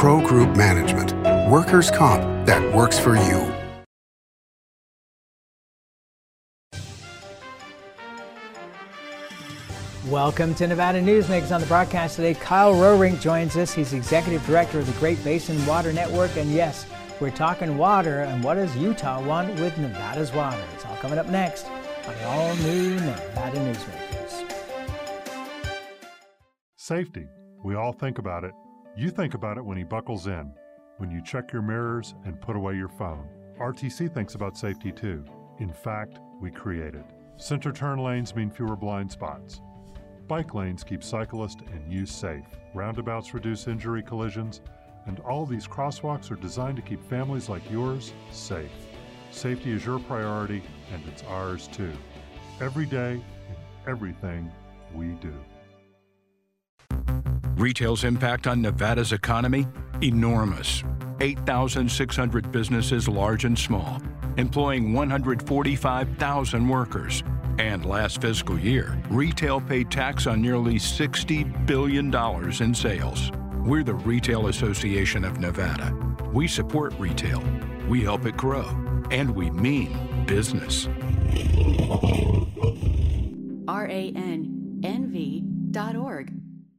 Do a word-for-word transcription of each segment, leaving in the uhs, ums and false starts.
Pro Group Management, workers' comp that works for you. Welcome to Nevada Newsmakers. On the broadcast today, Kyle Roerink joins us. He's Executive Director of the Great Basin Water Network. And yes, we're talking water, and what does Utah want with Nevada's water? It's all coming up next on the all-new Nevada Newsmakers. Safety. We all think about it. You think about it when he buckles in, when you check your mirrors and put away your phone. R T C thinks about safety too. In fact, we create it. Center turn lanes mean fewer blind spots. Bike lanes keep cyclists and you safe. Roundabouts reduce injury collisions, and all these crosswalks are designed to keep families like yours safe. Safety is your priority, and it's ours too. Every day, in everything we do. Retail's impact on Nevada's economy? Enormous. eight thousand six hundred businesses, large and small, employing one hundred forty-five thousand workers. And last fiscal year, retail paid tax on nearly sixty billion dollars in sales. We're the Retail Association of Nevada. We support retail, we help it grow, and we mean business. R A N N V dot org.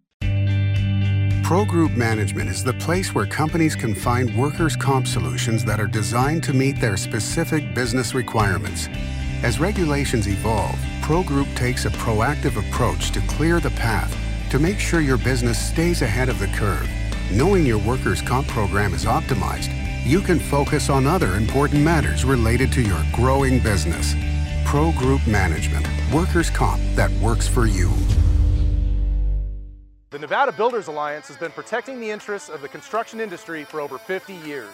Pro Group Management is the place where companies can find workers' comp solutions that are designed to meet their specific business requirements. As regulations evolve, Pro Group takes a proactive approach to clear the path to make sure your business stays ahead of the curve. Knowing your workers' comp program is optimized, you can focus on other important matters related to your growing business. Pro Group Management, workers' comp that works for you. The Nevada Builders Alliance has been protecting the interests of the construction industry for over fifty years.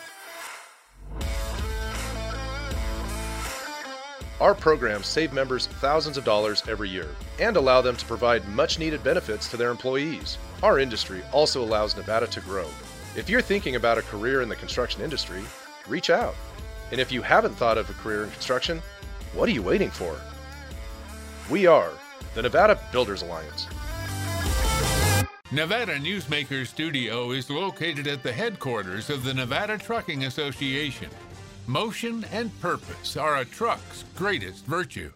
Our programs save members thousands of dollars every year and allow them to provide much-needed benefits to their employees. Our industry also allows Nevada to grow. If you're thinking about a career in the construction industry, reach out. And if you haven't thought of a career in construction, what are you waiting for? We are the Nevada Builders Alliance. Nevada Newsmakers Studio is located at the headquarters of the Nevada Trucking Association. Motion and purpose are a truck's greatest virtue.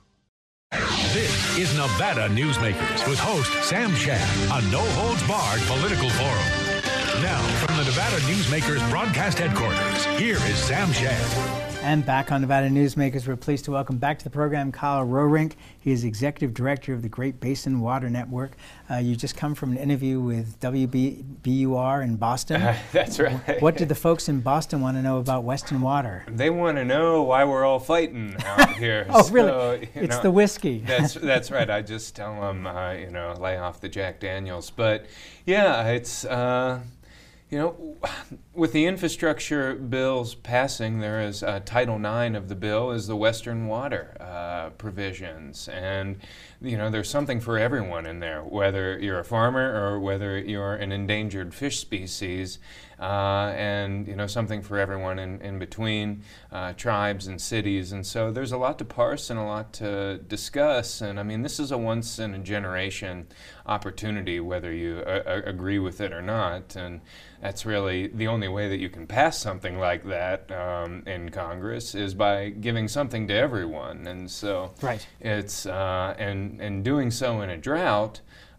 This is Nevada Newsmakers with host Sam Shad, a no-holds-barred political forum. Now, from the Nevada Newsmakers broadcast headquarters, here is Sam Shad. And back on Nevada Newsmakers, we're pleased to welcome back to the program Kyle Roerink. He is Executive Director of the Great Basin Water Network. Uh, you just come from an interview with W B U R in Boston. Uh, that's right. What did the folks in Boston want to know about Western Water? They want to know why we're all fighting out here. Oh, so, really? It's know, the whiskey. That's that's right. I just tell them, uh, you know, lay off the Jack Daniels. But yeah, it's. Uh, You know, with the infrastructure bills passing, there is uh, Title nine of the bill is the Western Water uh, provisions. And, you know, there's something for everyone in there, whether you're a farmer or whether you're an endangered fish species. Uh, and, you know, something for everyone in, in between, uh, tribes and cities. And so there's a lot to parse and a lot to discuss. And, I mean, this is a once-in-a-generation opportunity, whether you uh, agree with it or not. And that's really the only way that you can pass something like that um, in Congress is by giving something to everyone. And so right. it's, uh, and, and doing so in a drought,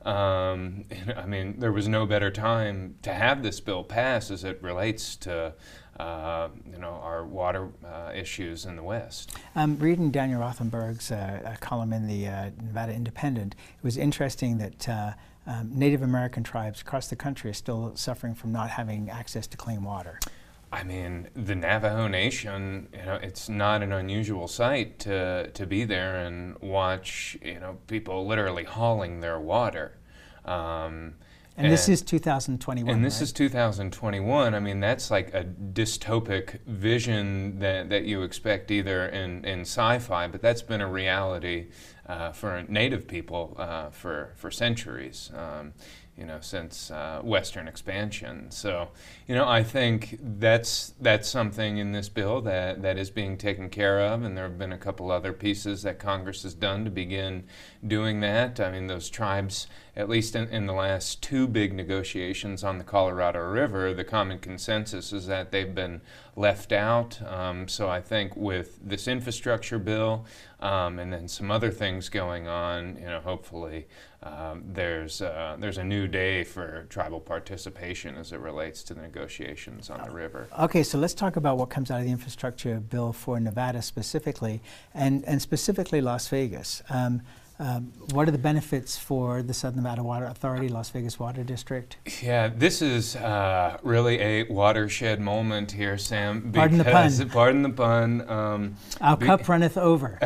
Um, I mean, there was no better time to have this bill pass as it relates to, uh, you know, our water uh, issues in the West. Um, reading Daniel Rothenberg's uh, column in the uh, Nevada Independent, it was interesting that uh, um, Native American tribes across the country are still suffering from not having access to clean water. I mean, the Navajo Nation, you know, it's not an unusual sight to to be there and watch, you know, people literally hauling their water. Um, and, and this is two thousand twenty-one, And this right? is two thousand twenty-one. I mean, that's like a dystopic vision that, that you expect either in, in sci-fi, but that's been a reality uh, for Native people uh, for, for centuries. Um, you know, since uh, Western expansion. So, you know, I think that's that's something in this bill that, that is being taken care of, and there have been a couple other pieces that Congress has done to begin doing that. I mean, those tribes at least in, in the last two big negotiations on the Colorado River, the common consensus is that they've been left out. Um, so I think with this infrastructure bill um, and then some other things going on, you know, hopefully um, there's uh, there's a new day for tribal participation as it relates to the negotiations on the river. Okay, so let's talk about what comes out of the infrastructure bill for Nevada specifically, and, and specifically Las Vegas. Um, Um, what are the benefits for the Southern Nevada Water Authority, Las Vegas Water District? Yeah, this is uh, really a watershed moment here, Sam. Pardon the pun. Pardon the pun. Um, Our cup runneth over.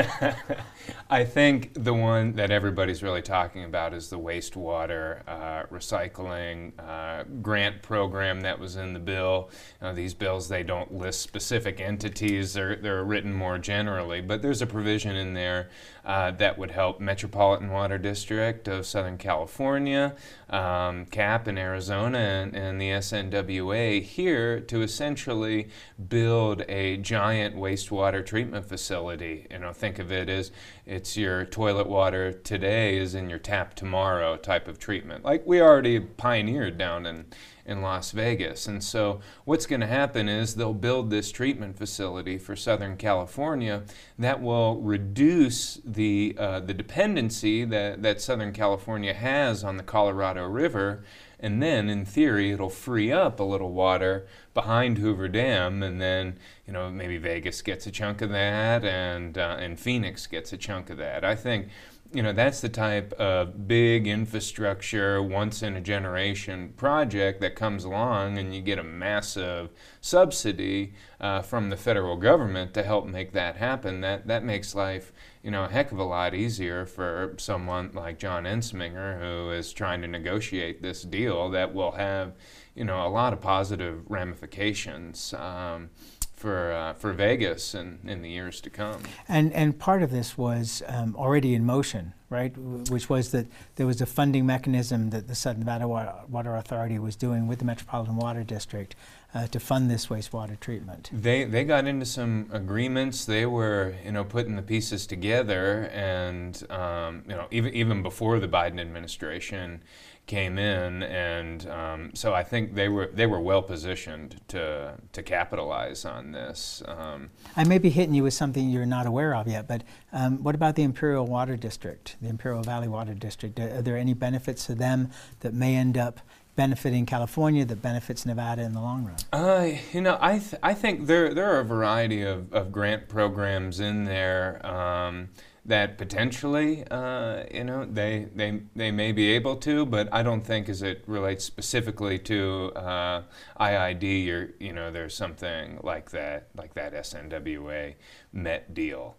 I think the one that everybody's really talking about is the wastewater uh, recycling uh, grant program that was in the bill. Uh, these bills, they don't list specific entities. They're, they're written more generally, but there's a provision in there uh, that would help Metropolitan Water District of Southern California, um, C A P in Arizona, and, and the S N W A here to essentially build a giant wastewater treatment facility. You know, think of it as it's your toilet water today is in your tap tomorrow type of treatment, like we already pioneered down in, in Las Vegas. And so what's going to happen is they'll build this treatment facility for Southern California that will reduce the, uh, the dependency that, that Southern California has on the Colorado River. And then, in theory, it'll free up a little water behind Hoover Dam, and then, you know, maybe Vegas gets a chunk of that, and uh, and Phoenix gets a chunk of that. I think, you know, that's the type of big infrastructure, once-in-a-generation project that comes along, and you get a massive subsidy uh, from the federal government to help make that happen. That that makes life, you know, a heck of a lot easier for someone like John Ensminger, who is trying to negotiate this deal that will have, you know, a lot of positive ramifications um, for uh, for Vegas in, in the years to come. And and part of this was um, already in motion, right? Which was that there was a funding mechanism that the Southern Nevada Water Authority was doing with the Metropolitan Water District uh, to fund this wastewater treatment. They they got into some agreements. They were, you know, putting the pieces together, and um, you know, even even before the Biden administration came in, and um, so I think they were they were well positioned to to capitalize on this. Um, I may be hitting you with something you're not aware of yet, but um, what about the Imperial Water District, the Imperial Valley Water District? Are, are there any benefits to them that may end up benefiting California, that benefits Nevada in the long run? Uh, you know, I th I think there there are a variety of, of grant programs in there. Um, that potentially, uh, you know, they, they they may be able to, but I don't think as it relates specifically to uh, I I D or, you know, there's something like that, like that S N W A Met deal.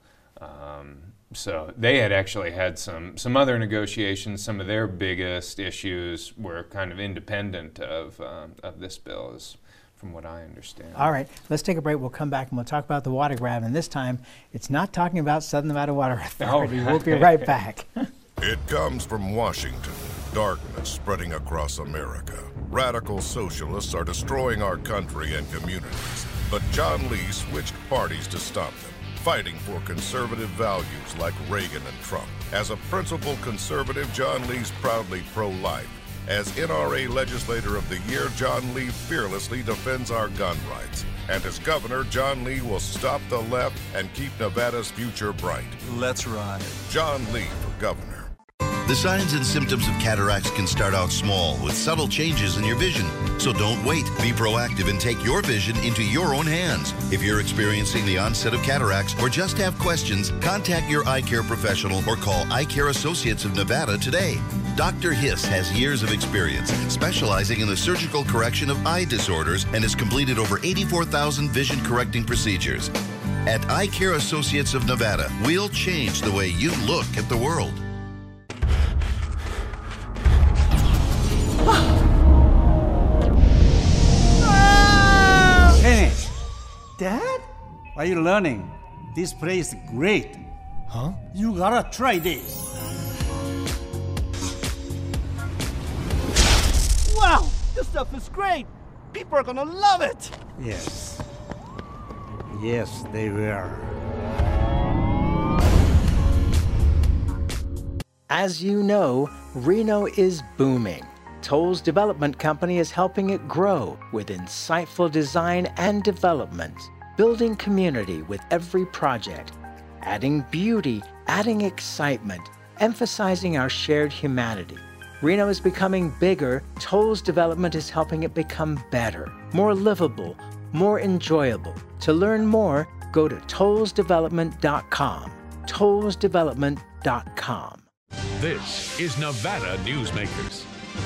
Um, so they had actually had some, some other negotiations. Some of their biggest issues were kind of independent of, um, of this bill, is from what I understand. All right, let's take a break. We'll come back and we'll talk about the water grab. And this time, it's not talking about Southern Nevada Water Authority. Oh. We'll be right back. It comes from Washington. Darkness spreading across America. Radical socialists are destroying our country and communities. But John Lee switched parties to stop them, fighting for conservative values like Reagan and Trump. As a principled conservative, John Lee's proudly pro-life. As N R A Legislator of the Year, John Lee fearlessly defends our gun rights. And as governor, John Lee will stop the left and keep Nevada's future bright. Let's ride. John Lee for governor. The signs and symptoms of cataracts can start out small with subtle changes in your vision. So don't wait. Be proactive and take your vision into your own hands. If you're experiencing the onset of cataracts or just have questions, contact your eye care professional or call Eye Care Associates of Nevada today. Doctor Hiss has years of experience specializing in the surgical correction of eye disorders and has completed over eighty-four thousand vision correcting procedures. At Eye Care Associates of Nevada, we'll change the way you look at the world. Hey, Dad? Are you learning? This place is great. Huh? You gotta try this. Wow, this stuff is great. People are gonna love it. Yes. Yes, they will. As you know, Reno is booming. Toll's development company is helping it grow with insightful design and development, building community with every project, adding beauty, adding excitement, emphasizing our shared humanity. Reno is becoming bigger. Toll's development is helping it become better, more livable, more enjoyable. To learn more, go to tolls development dot com. tolls development dot com. This is Nevada Newsmakers.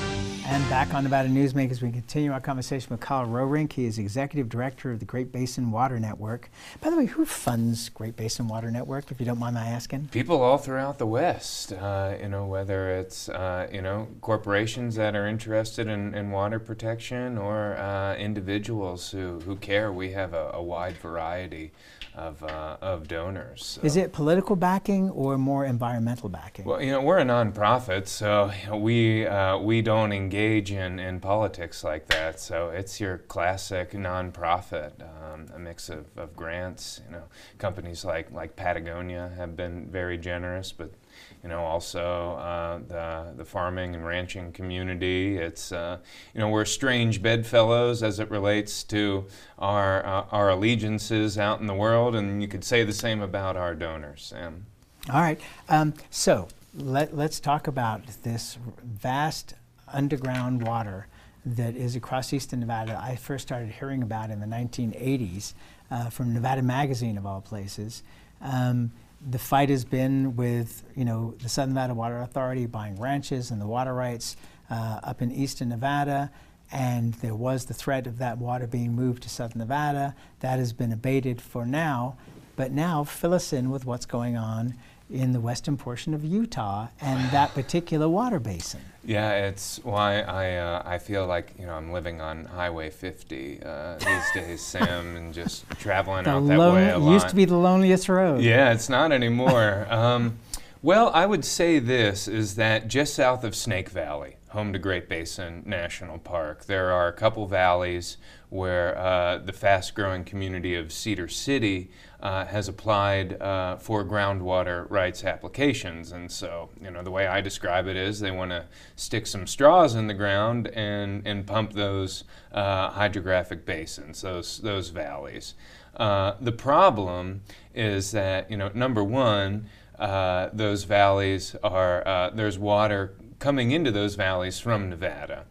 And back on Nevada Newsmakers, we continue our conversation with Kyle Rowrink. He is Executive Director of the Great Basin Water Network. By the way, who funds Great Basin Water Network, if you don't mind my asking? People all throughout the West, uh, you know, whether it's, uh, you know, corporations that are interested in, in water protection or uh, individuals who, who care. We have a, a wide variety of, uh, of donors. So. Is it political backing or more environmental backing? Well, you know, we're a nonprofit, so you know, we, uh, we don't engage in, in politics like that. So it's your classic nonprofit, um, a mix of, of grants. You know, companies like, like Patagonia have been very generous, but you know, also uh, the, the farming and ranching community. It's, uh, you know, we're strange bedfellows as it relates to our, uh, our allegiances out in the world, and you could say the same about our donors, Sam. All right, um, so let, let's talk about this vast underground water that is across eastern Nevada. I first started hearing about in the nineteen eighties uh, from Nevada Magazine, of all places. Um, The fight has been with, you know, the Southern Nevada Water Authority buying ranches and the water rights uh, up in eastern Nevada, and there was the threat of that water being moved to Southern Nevada. That has been abated for now, but now fill us in with what's going on in the western portion of Utah and that particular water basin. Yeah, it's why I uh, I feel like, you know, I'm living on Highway fifty uh, these days, Sam, and just traveling the out that way a lot. Used to be the loneliest road. Yeah, it's not anymore. um, well, I would say this, is that just south of Snake Valley, home to Great Basin National Park, there are a couple valleys where uh, the fast-growing community of Cedar City uh, has applied uh, for groundwater rights applications. And so, you know, the way I describe it is they want to stick some straws in the ground and, and pump those uh, hydrographic basins, those, those valleys. Uh, the problem is that, you know, number one, uh, those valleys are, uh, there's water coming into those valleys from Nevada.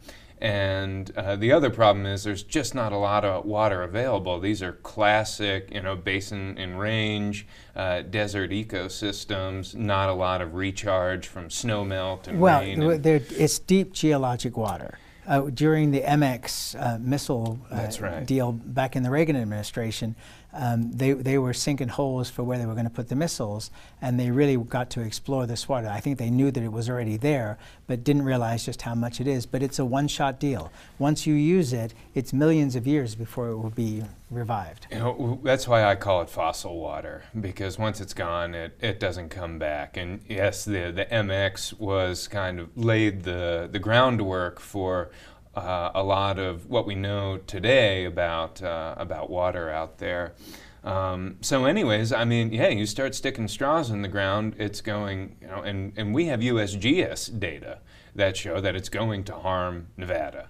And uh, the other problem is there's just not a lot of water available. These are classic, you know, basin and range, uh, desert ecosystems, not a lot of recharge from snowmelt and well, rain. Well, it's deep geologic water. Uh, during the M X uh, missile uh, That's right. deal back in the Reagan administration, um, they, they were sinking holes for where they were going to put the missiles, and they really got to explore this water. I think they knew that it was already there, but didn't realize just how much it is. But it's a one-shot deal. Once you use it, it's millions of years before it will be revived. You know, that's why I call it fossil water, because once it's gone, it, it doesn't come back. And yes, the, the M X was kind of laid the, the groundwork for Uh, a lot of what we know today about uh, about water out there. Um, so anyways, I mean, yeah, you start sticking straws in the ground, it's going, you know, and, and we have U S G S data that show that it's going to harm Nevada.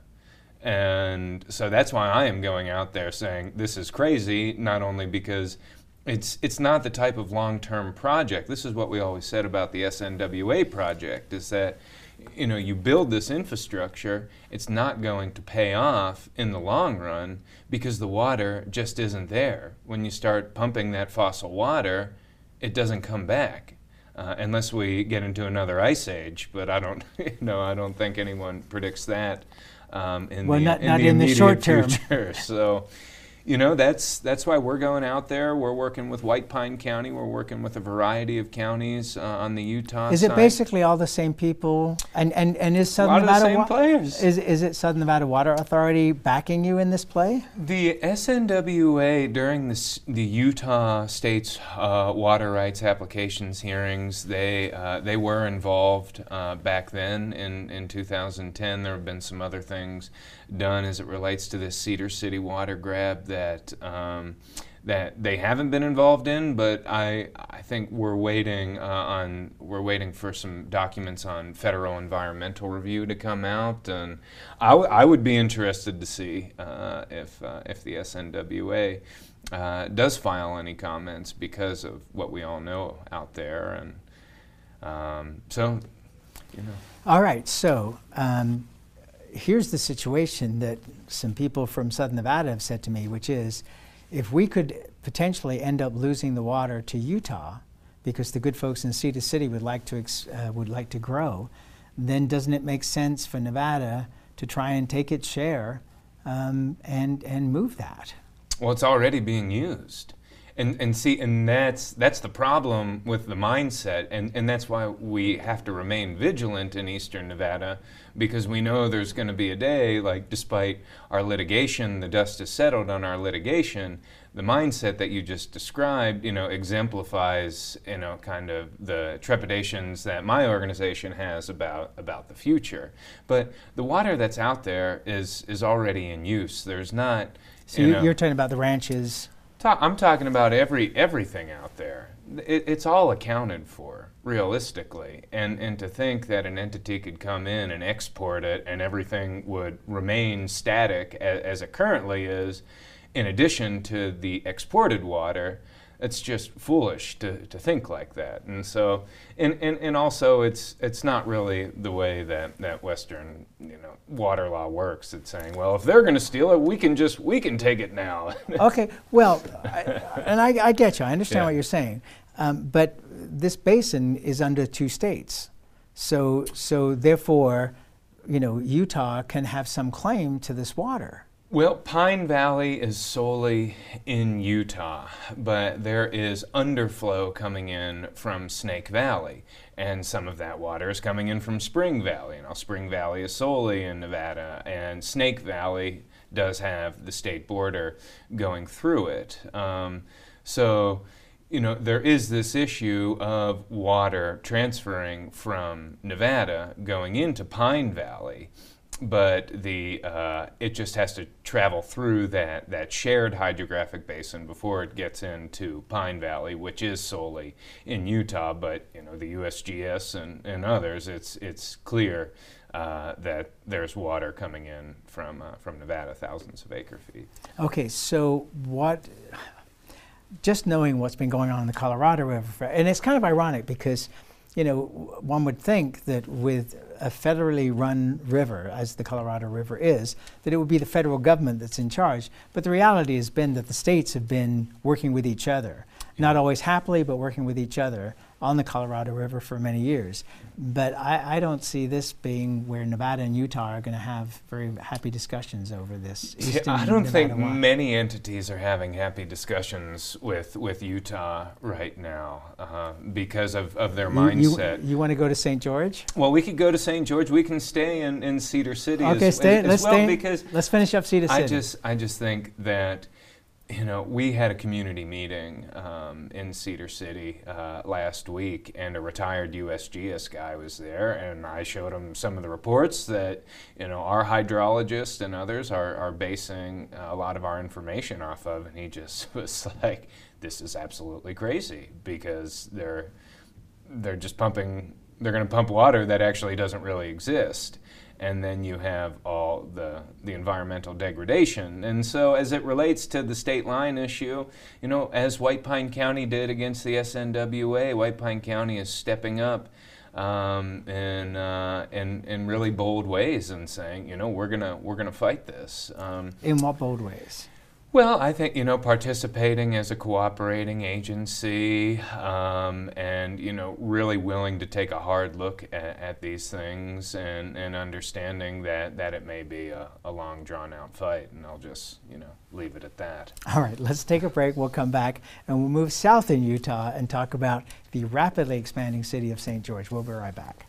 And so that's why I am going out there saying this is crazy, not only because it's it's not the type of long-term project. This is what we always said about the S N W A project, is that, you know, you build this infrastructure, it's not going to pay off in the long run because the water just isn't there. When you start pumping that fossil water, it doesn't come back uh, unless we get into another ice age. But I don't, you know, I don't think anyone predicts that um, in well, the not, in not the in the short term. future. So. You know, that's that's why we're going out there. We're working with White Pine County. We're working with a variety of counties uh, on the Utah Is side. it basically all the same people? And and, and is Southern a lot Nevada of the same Wa- players. Is is it Southern Nevada Water Authority backing you in this play? The S N W A during the the Utah State's uh, water rights applications hearings, they uh, they were involved uh, back then in in two thousand ten. There have been some other things done as it relates to this Cedar City water grab that um, that they haven't been involved in, but I I think we're waiting uh, on we're waiting for some documents on federal environmental review to come out, and I, w I would be interested to see uh, if uh, if the S N W A uh, does file any comments because of what we all know out there, and um, so you know. All right, so. Um, Here's the situation that some people from Southern Nevada have said to me, which is, if we could potentially end up losing the water to Utah, because the good folks in Cedar City would like to ex uh, would like to grow, then doesn't it make sense for Nevada to try and take its share um, and and move that? Well, it's already being used. And, and see, and that's, that's the problem with the mindset, and, and that's why we have to remain vigilant in Eastern Nevada, because we know there's going to be a day, like, despite our litigation, the dust has settled on our litigation, the mindset that you just described, you know, exemplifies, you know, kind of the trepidations that my organization has about, about the future. But the water that's out there is, is already in use. There's not, so you know, you're talking about the ranches. I'm talking about every everything out there. It, it's all accounted for, realistically. And, and to think that an entity could come in and export it and everything would remain static as, as it currently is, in addition to the exported water, it's just foolish to, to think like that. And so, and, and, and also it's it's not really the way that, that Western, you know, water law works. It's saying, well, if they're going to steal it, we can just, we can take it now. Okay, well, I, and I, I get you, I understand Yeah. what you're saying, um, but this basin is under two states. So, so therefore, you know, Utah can have some claim to this water. Well, Pine Valley is solely in Utah, but there is underflow coming in from Snake Valley, and some of that water is coming in from Spring Valley. Now, Spring Valley is solely in Nevada, and Snake Valley does have the state border going through it. Um, so, you know, there is this issue of water transferring from Nevada going into Pine Valley. But the uh, it just has to travel through that, that shared hydrographic basin before it gets into Pine Valley, which is solely in Utah. But you know, the U S G S and, and others, it's it's clear uh, that there's water coming in from uh, from Nevada, thousands of acre feet. Okay, so what? Just knowing what's been going on in the Colorado River, and it's kind of ironic because, you know, one would think that with a federally run river, as the Colorado River is, that it would be the federal government that's in charge. But the reality has been that the states have been working with each other, not always happily, but working with each other on the Colorado River for many years. But I, I don't see this being where Nevada and Utah are going to have very happy discussions over this. Yeah, I don't think many entities are having happy discussions with, with Utah right now uh, because of, of their you, mindset. You, you want to go to Saint George? Well, we could go to Saint George. We can stay in, in Cedar City okay, as, stay, as, let's as well stay, because let's finish up Cedar City. I just, I just think that, you know, we had a community meeting um, in Cedar City uh, last week, and a retired U S G S guy was there, and I showed him some of the reports that, you know, our hydrologists and others are, are basing a lot of our information off of, and he just was like, this is absolutely crazy, because they're, they're just pumping, they're going to pump water that actually doesn't really exist. And then you have all the, the environmental degradation. And so as it relates to the state line issue, you know, as White Pine County did against the S N W A, White Pine County is stepping up um, in, uh, in, in really bold ways and saying, you know, we're gonna, we're gonna fight this. Um, in what bold ways? Well, I think, you know, participating as a cooperating agency um, and, you know, really willing to take a hard look at, at these things and, and understanding that, that it may be a, a long, drawn-out fight. And I'll just, you know, leave it at that. All right, let's take a break. We'll come back and we'll move south in Utah and talk about the rapidly expanding city of Saint George. We'll be right back.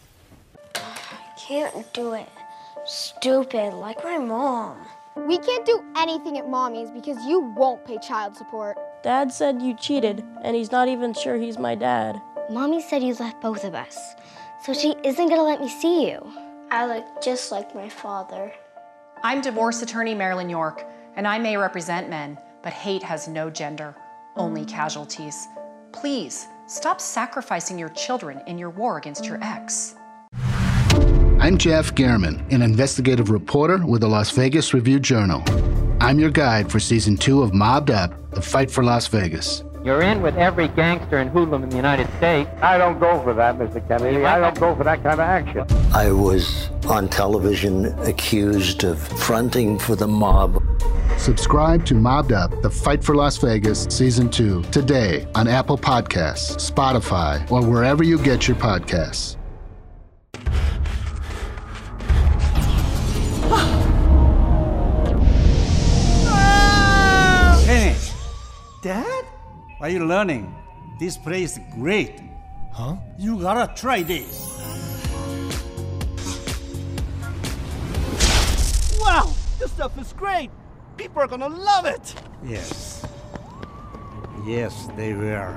I can't do it. Stupid, like my mom. We can't do anything at Mommy's because you won't pay child support. Dad said you cheated, and he's not even sure he's my dad. Mommy said you left both of us, so she isn't gonna let me see you. I look just like my father. I'm divorce attorney Marilyn York, and I may represent men, but hate has no gender, only casualties. Please, stop sacrificing your children in your war against your ex. I'm Jeff Gehrman, an investigative reporter with the Las Vegas Review-Journal. I'm your guide for season two of Mobbed Up, The Fight for Las Vegas. You're in with every gangster and hoodlum in the United States. I don't go for that, Mister Kennedy. I don't go for that kind of action. I was on television accused of fronting for the mob. Subscribe to Mobbed Up, The Fight for Las Vegas, Season two, today on Apple Podcasts, Spotify, or wherever you get your podcasts. Kenny! Dad? Are you learning? This place is great. Huh? You gotta try this. Wow, this stuff is great. People are gonna love it. Yes. Yes, they will.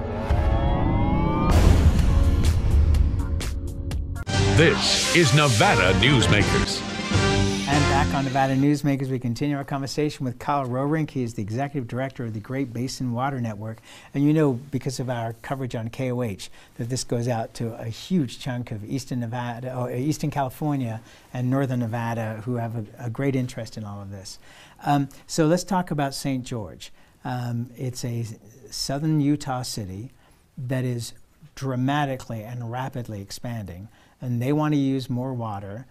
This is Nevada Newsmakers. And back on Nevada Newsmakers, we continue our conversation with Kyle Rowrink. He is the executive director of the Great Basin Water Network. And you know, because of our coverage on K O H, that this goes out to a huge chunk of Eastern Nevada, or Eastern California and Northern Nevada, who have a, a great interest in all of this. Um, so let's talk about Saint George. Um, it's a southern Utah city that is dramatically and rapidly expanding, and they want to use more water.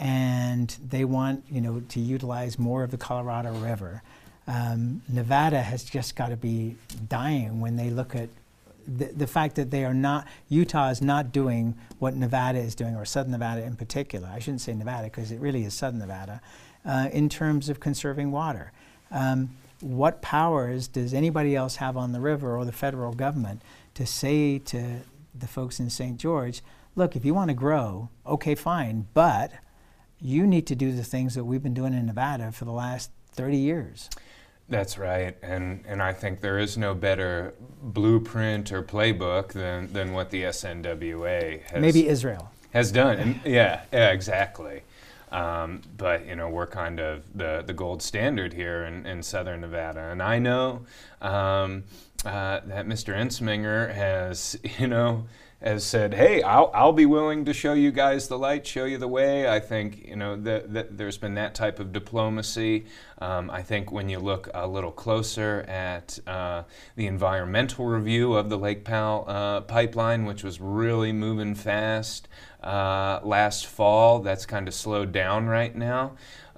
And they want, you know, to utilize more of the Colorado River. Um, Nevada has just got to be dying when they look at the, the fact that they are not, Utah is not doing what Nevada is doing, or Southern Nevada in particular. I shouldn't say Nevada because it really is Southern Nevada, uh, in terms of conserving water. Um, what powers does anybody else have on the river, or the federal government, to say to the folks in Saint George, look, if you want to grow, okay, fine, but you need to do the things that we've been doing in Nevada for the last thirty years. That's right, and and I think there is no better blueprint or playbook than, than what the S N W A has maybe Israel has done. And yeah, yeah, exactly. Um, but you know, we're kind of the the gold standard here in, in Southern Nevada, and I know um, uh, that Mister Ensminger has, you know, has said, hey, I'll, I'll be willing to show you guys the light, show you the way. I think, you know, that the, there's been that type of diplomacy. Um, I think when you look a little closer at uh, the environmental review of the Lake Powell uh, pipeline, which was really moving fast uh, last fall, that's kind of slowed down right now.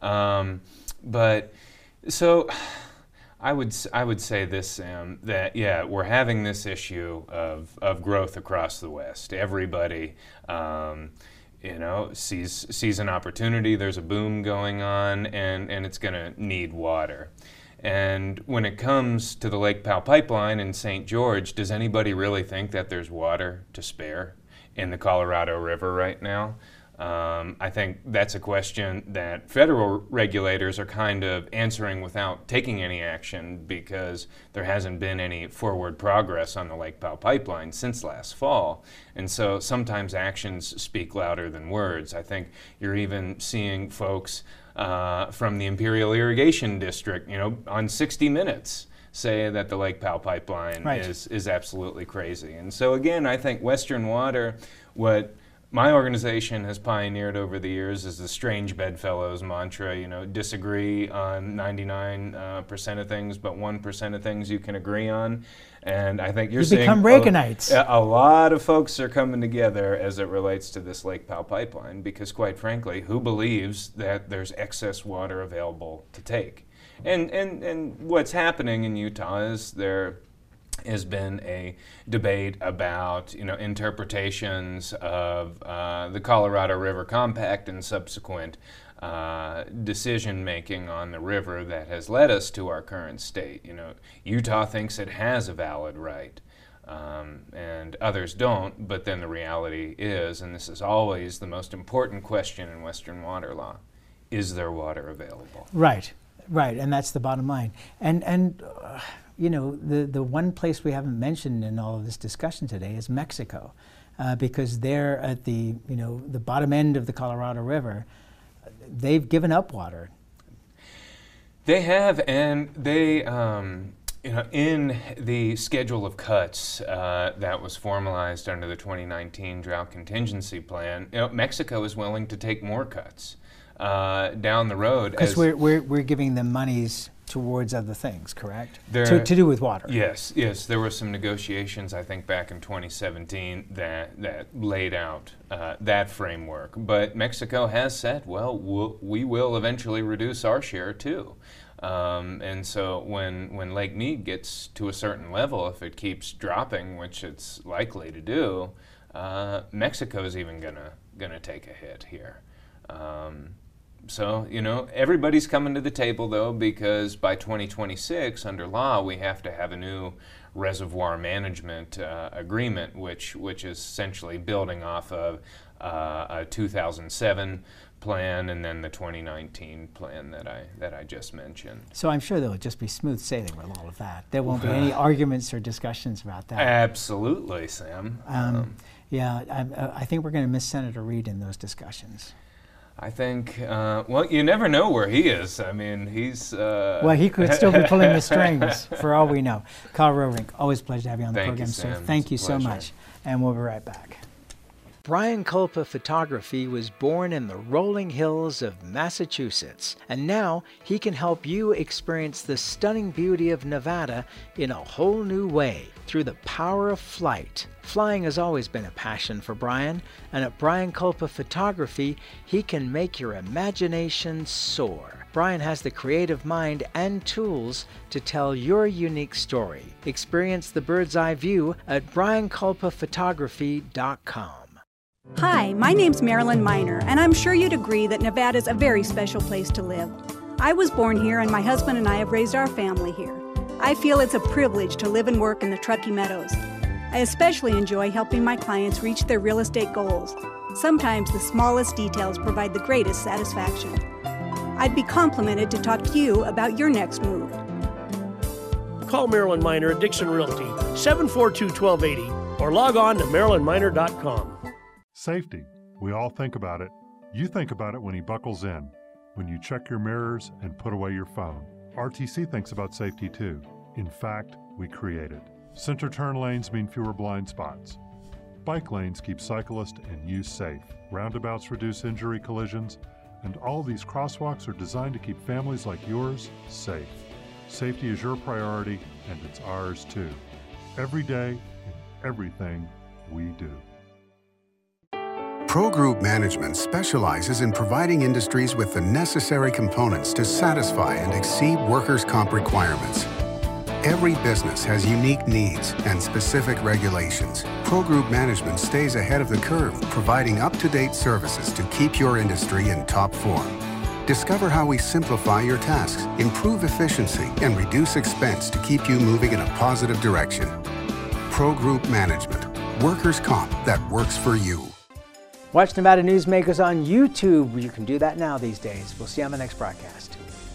Um, but so I would I would say this, Sam, that yeah, we're having this issue of, of growth across the West. Everybody, um, you know, sees sees an opportunity. There's a boom going on, and, and it's going to need water. And when it comes to the Lake Powell pipeline in Saint George, does anybody really think that there's water to spare in the Colorado River right now? Um, I think that's a question that federal regulators are kind of answering without taking any action, because there hasn't been any forward progress on the Lake Powell pipeline since last fall. And so sometimes actions speak louder than words. I think you're even seeing folks uh, from the Imperial Irrigation District, you know, on sixty minutes say that the Lake Powell pipeline right. is, is absolutely crazy. And so again, I think Western Water, what my organization has pioneered over the years is the strange bedfellows mantra. You know, disagree on ninety-nine percent uh, of things, but one percent of things you can agree on. And I think you're you seeing become Reaganites. A, a lot of folks are coming together as it relates to this Lake Powell pipeline, because quite frankly, who believes that there's excess water available to take? And, and, and what's happening in Utah is there has been a debate about, you know, interpretations of uh, the Colorado River Compact and subsequent uh, decision making on the river that has led us to our current state. You know, Utah thinks it has a valid right, um, and others don't. But then the reality is, and this is always the most important question in Western water law: is there water available? Right, right, and that's the bottom line. And and. Uh, You know, the, the one place we haven't mentioned in all of this discussion today is Mexico, uh, because they're at the, you know, the bottom end of the Colorado River. They've given up water. They have, and they, um, you know, in the schedule of cuts uh, that was formalized under the twenty nineteen Drought Contingency Plan, you know, Mexico is willing to take more cuts uh, down the road. Because we're, we're, we're giving them monies towards other things, correct? There, to, to do with water. Yes, yes. There were some negotiations, I think, back in twenty seventeen that, that laid out uh, that framework. But Mexico has said, well, we'll, we will eventually reduce our share too. Um, and so when, when Lake Mead gets to a certain level, if it keeps dropping, which it's likely to do, uh, Mexico's even gonna, gonna take a hit here. Um, So, you know, everybody's coming to the table, though, because by twenty twenty-six, under law, we have to have a new reservoir management uh, agreement, which which is essentially building off of uh, a two thousand seven plan and then the twenty nineteen plan that I that I just mentioned. So I'm sure there will just be smooth sailing with all of that. There won't be any arguments or discussions about that. Absolutely, Sam. Um, Um, yeah, I, I think we're going to miss Senator Reid in those discussions. I think, uh, well, you never know where he is. I mean, he's... Uh, well, he could still be pulling the strings, for all we know. Kyle Rowrink, always a pleasure to have you on the Thank program, you, sir. Sam. Thank It's you a so pleasure. much. And we'll be right back. Brian Kulpa Photography was born in the rolling hills of Massachusetts, and now he can help you experience the stunning beauty of Nevada in a whole new way through the power of flight. Flying has always been a passion for Brian, and at Brian Kulpa Photography, he can make your imagination soar. Brian has the creative mind and tools to tell your unique story. Experience the bird's eye view at brian kulpa photography dot com. Hi, my name's Marilyn Miner, and I'm sure you'd agree that Nevada's a very special place to live. I was born here, and my husband and I have raised our family here. I feel it's a privilege to live and work in the Truckee Meadows. I especially enjoy helping my clients reach their real estate goals. Sometimes the smallest details provide the greatest satisfaction. I'd be complimented to talk to you about your next move. Call Marilyn Miner at Dixon Realty, seven four two, one two eight zero, or log on to marilyn miner dot com. Safety. We all think about it. You think about it when he buckles in, when you check your mirrors and put away your phone. R T C thinks about safety too. In fact, we create it. Center turn lanes mean fewer blind spots. Bike lanes keep cyclists and you safe. Roundabouts reduce injury collisions, and all these crosswalks are designed to keep families like yours safe. Safety is your priority, and it's ours too. Every day, in everything we do. Pro Group Management specializes in providing industries with the necessary components to satisfy and exceed workers' comp requirements. Every business has unique needs and specific regulations. Pro Group Management stays ahead of the curve, providing up-to-date services to keep your industry in top form. Discover how we simplify your tasks, improve efficiency, and reduce expense to keep you moving in a positive direction. Pro Group Management, workers' comp that works for you. Watch Nevada Newsmakers on YouTube. You can do that now these days. We'll see you on the next broadcast.